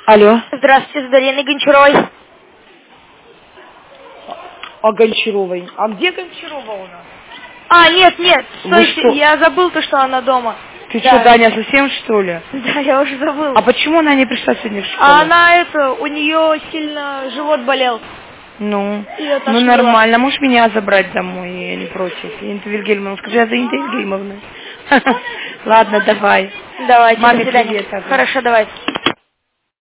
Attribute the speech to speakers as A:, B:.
A: Алло.
B: Здравствуйте, с Дариной Гончаровой.
A: А Гончаровой? А где Гончарова у нас?
B: Нет, стойте, я забыл то, что она дома.
A: Ты что, Даня, совсем что ли?
B: Да, я уже забыл.
A: А почему она не пришла сегодня в школу?
B: У нее сильно живот болел.
A: Ну нормально, можешь меня забрать домой, я не против. Инта Вильгельмовна, скажи, я за Инта Вильгельмовна. Ладно, давай.
B: Давайте,
A: Маме
B: до свидания.
A: привет.
B: Хорошо, давайте.